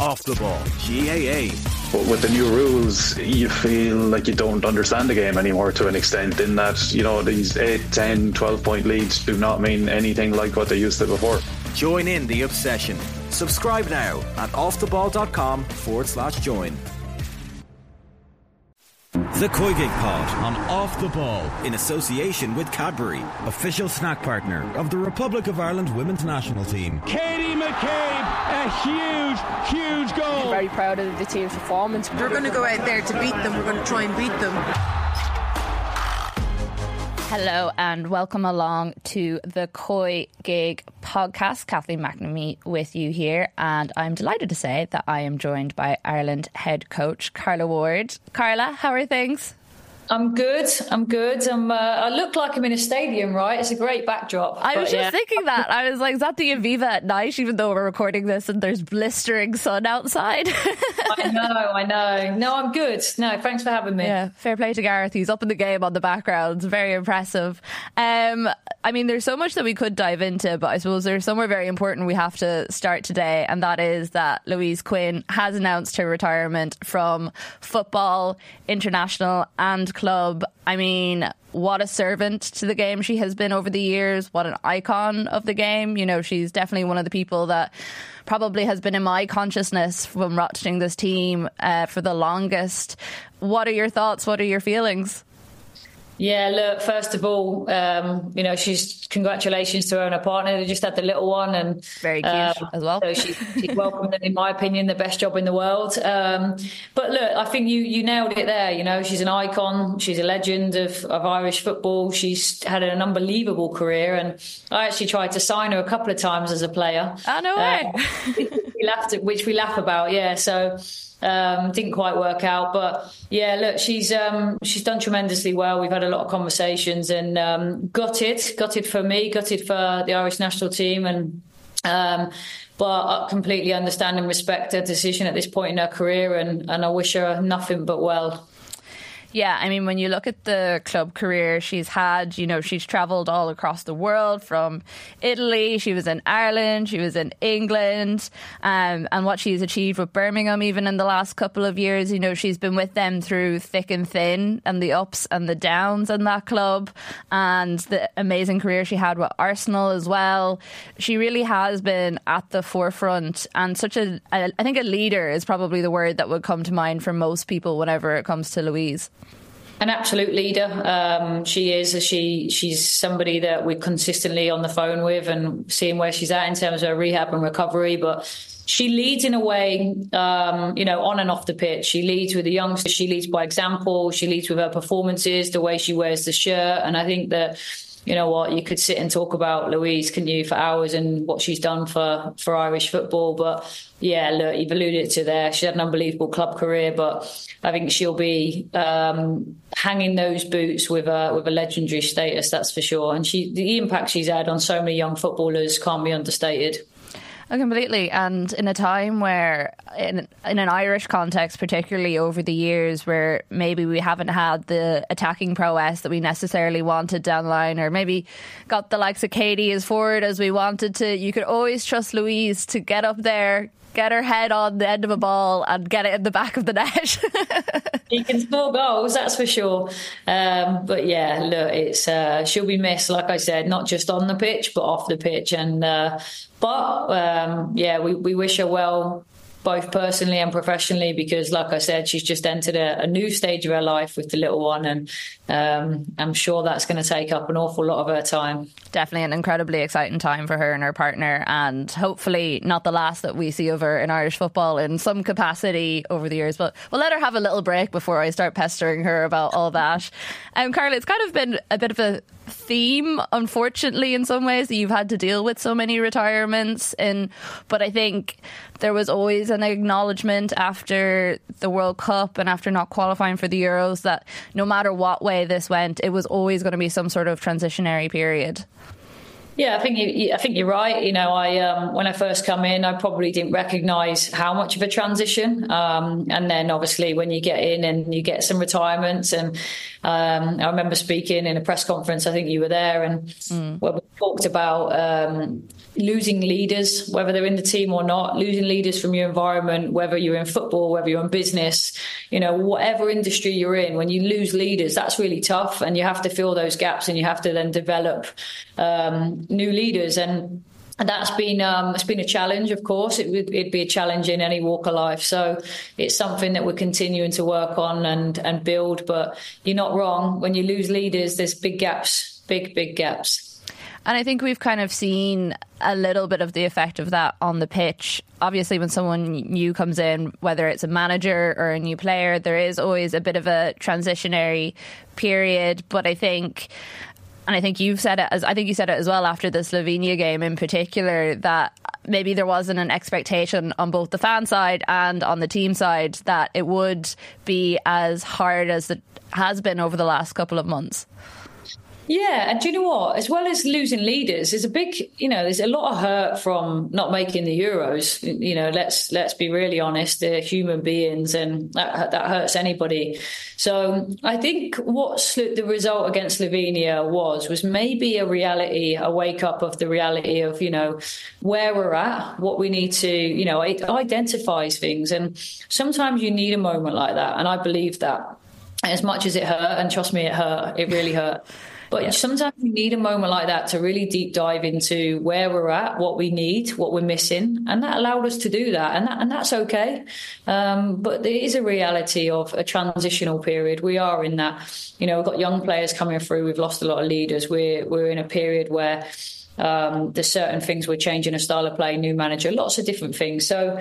Off the Ball, GAA. But with the new rules, you feel like you don't understand the game anymore to an extent, in that, you know, these 8, 10, 12 point leads do not mean anything like what they used to before. Join in the obsession. Subscribe now at offtheball.com/join. The Koigig Pod on Off the Ball, in association with Cadbury, official snack partner of the Republic of Ireland women's national team. Katie McCabe, a huge goal. I'm very proud of the team's performance. We're going to go out there to beat them. We're going to try and beat them. Hello and welcome along to the Koigig podcast. Kathleen McNamee with you here, and I'm delighted to say that I am joined by Ireland head coach Carla Ward. Carla, how are things? I'm good. I look like I'm in a stadium, right? It's a great backdrop. I was just thinking that. I was like, is that the Aviva at night, even though we're recording this and there's blistering sun outside? I know. No, I'm good. No, thanks for having me. Yeah, fair play to Gareth. He's up in the game on the background. Very impressive. I mean, there's so much that we could dive into, but I suppose there's somewhere very important we have to start today, and that is that Louise Quinn has announced her retirement from football, international and club. I mean, what a servant to the game she has been over the years. What an icon of the game. You know, she's definitely one of the people that probably has been in my consciousness from watching this team for the longest. What are your thoughts? What are your feelings? Yeah, look, first of all, she's congratulations to her and her partner. They just had the little one, and very cute as well. So she's welcomed them, in my opinion, the best job in the world. But look, I think you nailed it there. You know, she's an icon. She's a legend of Irish football. She's had an unbelievable career, and I actually tried to sign her a couple of times as a player. Oh, no way. Which we laugh about. Yeah, so. Didn't quite work out, but yeah, look, she's done tremendously well. We've had a lot of conversations, and gutted for me, gutted for the Irish national team, and but I completely understand and respect her decision at this point in her career, and I wish her nothing but well. Yeah, I mean, when you look at the club career she's had, you know, she's travelled all across the world, from Italy, she was in Ireland, she was in England, and what she's achieved with Birmingham even in the last couple of years. You know, she's been with them through thick and thin, and the ups and the downs in that club, and the amazing career she had with Arsenal as well. She really has been at the forefront, and I think a leader is probably the word that would come to mind for most people whenever it comes to Louise. An absolute leader. She is. She's somebody that we're consistently on the phone with and seeing where she's at in terms of her rehab and recovery. But she leads in a way, on and off the pitch. She leads with the youngsters. She leads by example. She leads with her performances, the way she wears the shirt. And I think that, you know what, you could sit and talk about Louise, couldn't you, for hours, and what she's done for Irish football. But yeah, look, you've alluded to there. She had an unbelievable club career, but I think she'll be hanging those boots with a legendary status, that's for sure. And the impact she's had on so many young footballers can't be understated. Oh, completely. And in a time where, in an Irish context, particularly over the years, where maybe we haven't had the attacking prowess that we necessarily wanted down the line, or maybe got the likes of Katie as forward as we wanted to, you could always trust Louise to get up there, get her head on the end of a ball and get it in the back of the net. She can score goals, that's for sure. But yeah, look, it's she'll be missed, like I said, not just on the pitch, but off the pitch. And we wish her well, both personally and professionally, because like I said, she's just entered a new stage of her life with the little one, and I'm sure that's going to take up an awful lot of her time. Definitely an incredibly exciting time for her and her partner, and hopefully not the last that we see of her in Irish football in some capacity over the years. But we'll let her have a little break before I start pestering her about all that. Carla, it's kind of been a bit of a theme, unfortunately, in some ways, that you've had to deal with so many retirements, but I think there was always an acknowledgement after the World Cup and after not qualifying for the Euros that no matter what way this went, it was always going to be some sort of transitionary period. Yeah, I think you're right. You know, when I first come in, I probably didn't recognise how much of a transition. And then obviously when you get in and you get some retirements, and I remember speaking in a press conference, I think you were there, and where we talked about losing leaders, whether they're in the team or not, losing leaders from your environment, whether you're in football, whether you're in business, you know, whatever industry you're in, when you lose leaders, that's really tough, and you have to fill those gaps, and you have to then develop new leaders. And that's been it's been a challenge. Of course, it'd be a challenge in any walk of life. So it's something that we're continuing to work on and build. But you're not wrong. When you lose leaders, there's big gaps, big gaps. And I think we've kind of seen a little bit of the effect of that on the pitch. Obviously, when someone new comes in, whether it's a manager or a new player, there is always a bit of a transitionary period. But I think you've said it, I think you said it as well after the Slovenia game in particular, that maybe there wasn't an expectation on both the fan side and on the team side that it would be as hard as it has been over the last couple of months. Yeah, and do you know what? As well as losing leaders, there's a lot of hurt from not making the Euros. You know, let's be really honest. They're human beings, and that hurts anybody. So I think what the result against Slovenia was maybe a wake up of the reality of, you know, where we're at, what we need to, you know, it identifies things, and sometimes you need a moment like that, and I believe that. As much as it hurt, and trust me, it hurt. It really hurt. But sometimes you need a moment like that to really deep dive into where we're at, what we need, what we're missing. And that allowed us to do that. And that's okay. But there is a reality of a transitional period. We are in that. You know, we've got young players coming through. We've lost a lot of leaders. We're in a period where there's certain things we're changing, a style of play, new manager, lots of different things. So,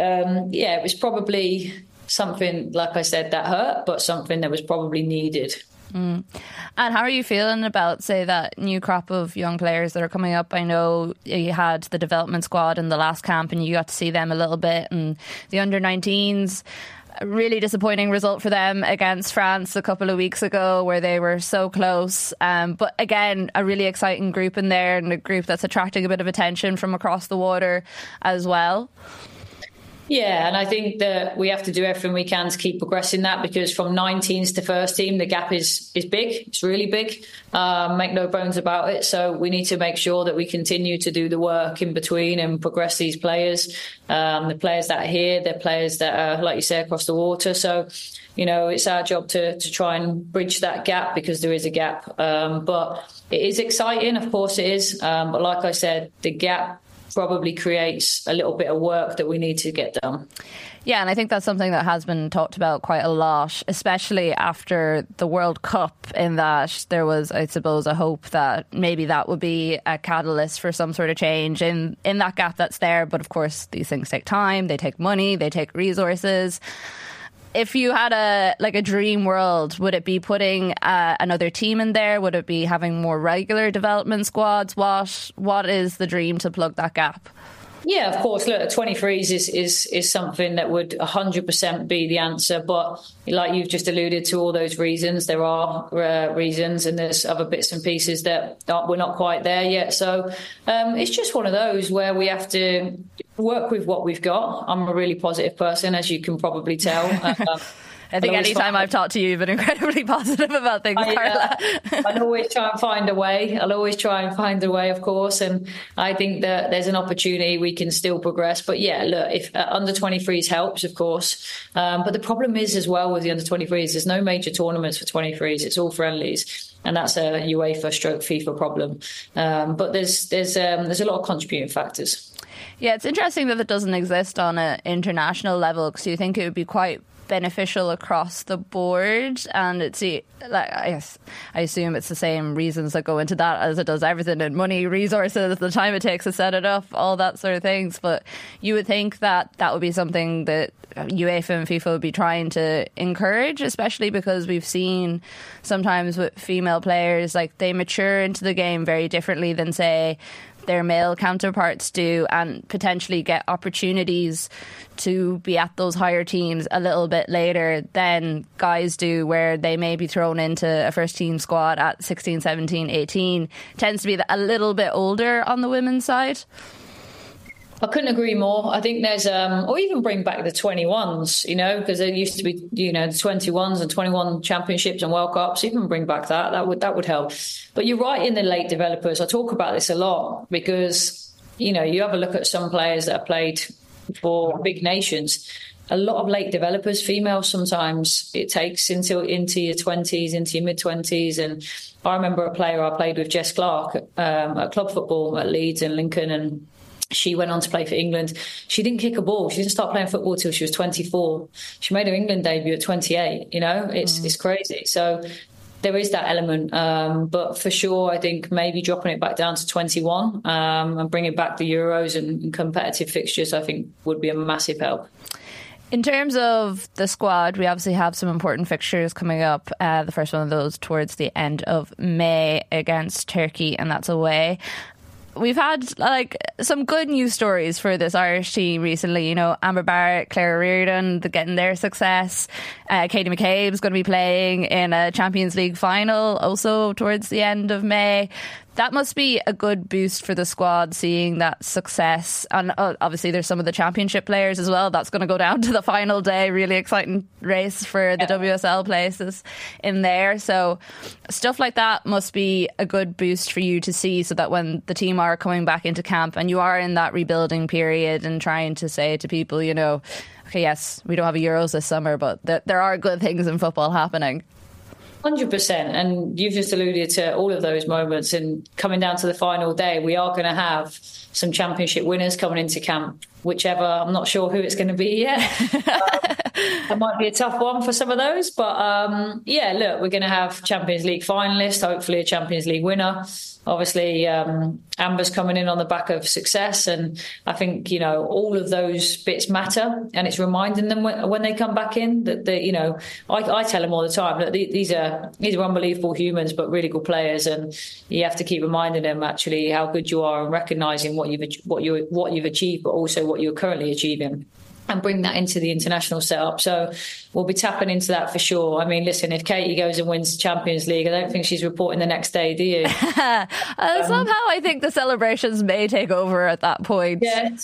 it was probably something, like I said, that hurt, but something that was probably needed. And how are you feeling about, say, that new crop of young players that are coming up? I know you had the development squad in the last camp and you got to see them a little bit, and the under-19s, a really disappointing result for them against France a couple of weeks ago where they were so close. But again, a really exciting group in there, and a group that's attracting a bit of attention from across the water as well. Yeah, and I think that we have to do everything we can to keep progressing that, because from 19s to first team, the gap is big. It's really big. Make no bones about it. So we need to make sure that we continue to do the work in between and progress these players. The players that are here, they're players that are, like you say, across the water. So, you know, it's our job to try and bridge that gap, because there is a gap. But it is exciting. Of course it is. But like I said, the gap probably creates a little bit of work that we need to get done. Yeah, and I think that's something that has been talked about quite a lot, especially after the World Cup, in that there was, I suppose, a hope that maybe that would be a catalyst for some sort of change in that gap that's there. But of course, these things take time, they take money, they take resources. If you had a dream world, would it be putting another team in there? Would it be having more regular development squads? What is the dream to plug that gap? Yeah, of course. Look, 23s is something that would 100% be the answer. But like you've just alluded to, all those reasons, there are reasons, and there's other bits and pieces that we're not quite there yet. So it's just one of those where we have to work with what we've got. I'm a really positive person, as you can probably tell. I think anytime I've talked to you, you've been incredibly positive about things, Carla. I'll always try and find a way. Of course. And I think that there's an opportunity we can still progress. But yeah, look, if under 23s helps, of course. But the problem is as well with the under 23s, there's no major tournaments for 23s. It's all friendlies. And that's a UEFA/FIFA problem. But there's a lot of contributing factors. Yeah, it's interesting that it doesn't exist on an international level, because you think it would be quite beneficial across the board, and I assume it's the same reasons that go into that as it does everything, and money, resources, the time it takes to set it up, all that sort of things. But you would think that would be something that UEFA and FIFA would be trying to encourage, especially because we've seen sometimes with female players, like, they mature into the game very differently than, say, their male counterparts do, and potentially get opportunities to be at those higher teams a little bit later than guys do, where they may be thrown into a first team squad at 16, 17, 18. Tends to be a little bit older on the women's side. I couldn't agree more. I think there's, or even bring back the 21s, because there used to be, the 21s and 21 championships and World Cups. Even bring back that would help. But you're right in the late developers. I talk about this a lot because, you have a look at some players that have played for big nations. A lot of late developers, females, sometimes it takes into your 20s, into your mid-20s. And I remember a player I played with, Jess Clark, at club football at Leeds and Lincoln, and she went on to play for England. She didn't kick a ball. She didn't start playing football till she was 24. She made her England debut at 28. It's crazy. So there is that element. But for sure, I think maybe dropping it back down to 21 and bringing back the Euros and competitive fixtures, I think would be a massive help. In terms of the squad, we obviously have some important fixtures coming up. The first one of those towards the end of May against Turkey, and that's away. We've had some good news stories for this Irish team recently. Amber Barrett, Claire Reardon, getting their success. Katie McCabe's going to be playing in a Champions League final also towards the end of May. That must be a good boost for the squad, seeing that success. And obviously there's some of the championship players as well. That's going to go down to the final day. Really exciting race for the WSL places in there. So stuff like that must be a good boost for you to see, so that when the team are coming back into camp and you are in that rebuilding period and trying to say to people, okay, yes, we don't have a Euros this summer, but there are good things in football happening. 100%. And you've just alluded to all of those moments. And coming down to the final day, we are going to have some championship winners coming into camp, whichever. I'm not sure who it's going to be yet. It might be a tough one for some of those. But look, we're going to have Champions League finalists, hopefully a Champions League winner. Obviously, Amber's coming in on the back of success. And I think, all of those bits matter. And it's reminding them when they come back in that, I tell them all the time that these are unbelievable humans, but really good players. And you have to keep reminding them actually how good you are and recognising what you've achieved, but also what you're currently achieving, and bring that into the international setup. So we'll be tapping into that for sure. I mean, listen, if Katie goes and wins the Champions League, I don't think she's reporting the next day, do you? Somehow I think the celebrations may take over at that point.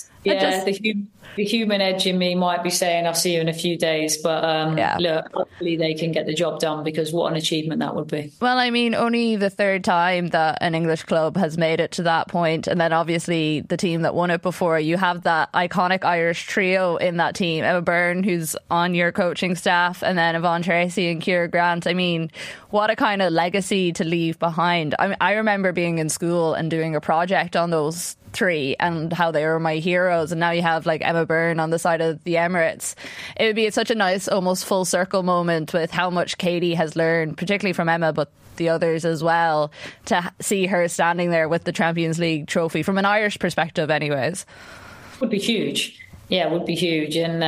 The human edge in me might be saying, I'll see you in a few days. But look, hopefully they can get the job done, because what an achievement that would be. Well, I mean, only the third time that an English club has made it to that point. And then obviously the team that won it before, you have that iconic Irish trio in that team. Emma Byrne, who's on your coaching staff, and then Yvonne Tracy and Ciara Grant. I mean, what a kind of legacy to leave behind. I mean, I remember being in school and doing a project on those three and how they were my heroes, and now you have Emma Byrne on the side of the Emirates. It would be such a nice almost full circle moment with how much Katie has learned, particularly from Emma, but the others as well, to see her standing there with the Champions League trophy from an Irish perspective anyways. Would be huge. Yeah, it would be huge. And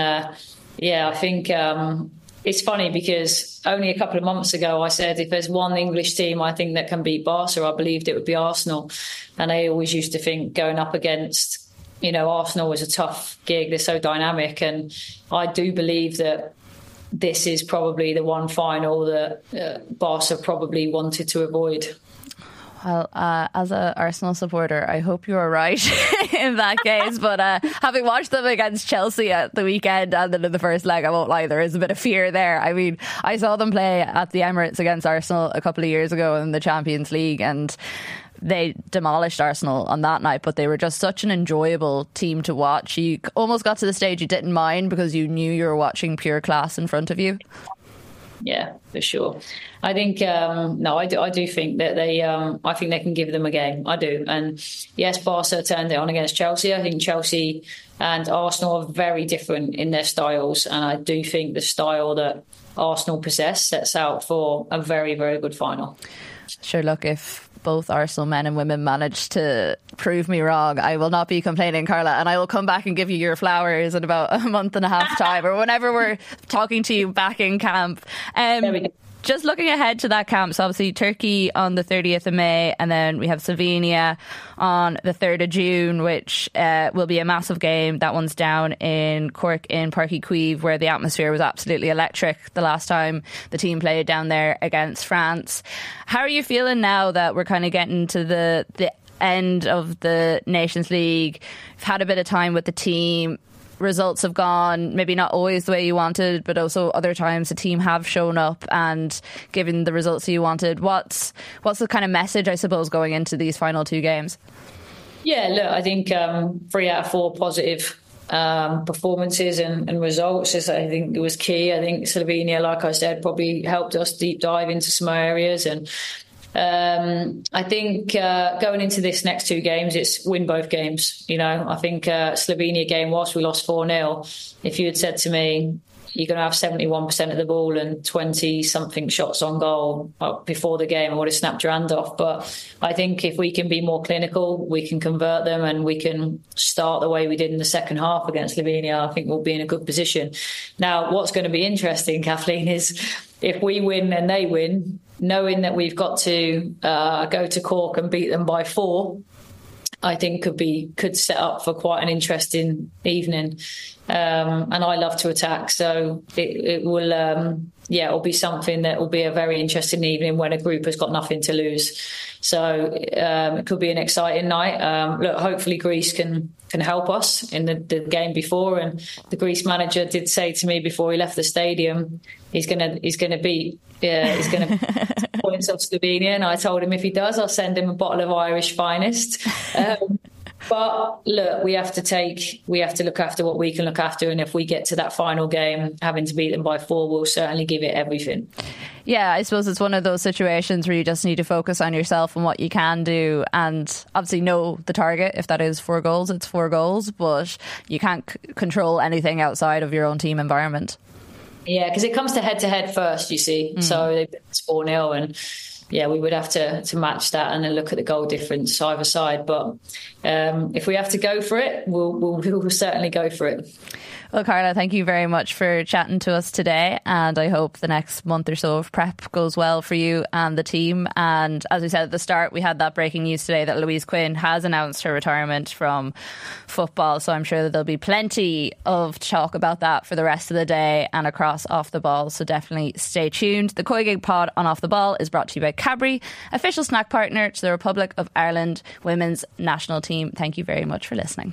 I think it's funny because only a couple of months ago I said if there's one English team I think that can beat Barca, I believed it would be Arsenal. And I always used to think going up against, Arsenal was a tough gig. They're so dynamic. And I do believe that this is probably the one final that Barca probably wanted to avoid. Well, as an Arsenal supporter, I hope you're right in that case. But having watched them against Chelsea at the weekend and then in the first leg, I won't lie, there is a bit of fear there. I mean, I saw them play at the Emirates against Arsenal a couple of years ago in the Champions League, and they demolished Arsenal on that night, but they were just such an enjoyable team to watch. You almost got to the stage you didn't mind because you knew you were watching pure class in front of you. Yeah, for sure. I think I do think that I think they can give them a game. I do. And yes, Barca turned it on against Chelsea. I think Chelsea and Arsenal are very different in their styles, and I do think the style that Arsenal possess sets out for a very, very good final. Sure, look, if both Arsenal men and women manage to prove me wrong, I will not be complaining, Carla, and I will come back and give you your flowers in about a month and a half time or whenever we're talking to you back in camp. There we go. Just looking ahead to that camp, so obviously Turkey on the 30th of May, and then we have Slovenia on the 3rd of June, which will be a massive game. That one's down in Cork in Páirc Uí Chaoimh, where the atmosphere was absolutely electric the last time the team played down there against France. How are you feeling now that we're kind of getting to the end of the Nations League? You've had a bit of time with the team. Results have gone maybe not always the way you wanted, but also other times the team have shown up and given the results you wanted. What's the kind of message, I suppose, going into these final two games? Yeah, look, I think 3 out of 4 positive performances and results I think it was key. I think Slovenia, like I said, probably helped us deep dive into some areas, and I think going into this next 2 games, it's win both games. I think Slovenia game, whilst we lost 4-0, if you had said to me, you're going to have 71% of the ball and 20-something shots on goal before the game, I would have snapped your hand off. But I think if we can be more clinical, we can convert them, and we can start the way we did in the second half against Slovenia, I think we'll be in a good position. Now, what's going to be interesting, Kathleen, is if we win and they win, knowing that we've got to go to Cork and beat them by 4, I think could set up for quite an interesting evening. And I love to attack, so it will it'll be something that will be a very interesting evening when a group has got nothing to lose. So it could be an exciting night. Look, hopefully Greece can help us in the game before, and the Greece manager did say to me before he left the stadium he's going to beat points off Slovenia, and I told him if he does, I'll send him a bottle of Irish Finest. But look, we have to look after what we can look after, and if we get to that final game having to beat them by 4, we'll certainly give it everything. Yeah, I suppose it's one of those situations where you just need to focus on yourself and what you can do, and obviously know the target. If that is 4 goals, it's 4 goals, but you can't control anything outside of your own team environment. Yeah, because it comes to head-to-head first, you see. So it's 4-0, and yeah, we would have to match that and then look at the goal difference either side. But if we have to go for it, we'll certainly go for it. Well, Carla, thank you very much for chatting to us today, and I hope the next month or so of prep goes well for you and the team. And as we said at the start, we had that breaking news today that Louise Quinn has announced her retirement from football, so I'm sure that there'll be plenty of talk about that for the rest of the day and across Off the Ball, so definitely stay tuned. The COYGIG pod on Off the Ball is brought to you by Cadbury, official snack partner to the Republic of Ireland women's national team. Thank you very much for listening.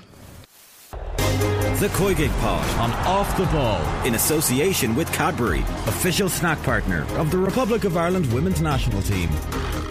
The COYGIG pod on Off the Ball, in association with Cadbury, official snack partner of the Republic of Ireland women's national team.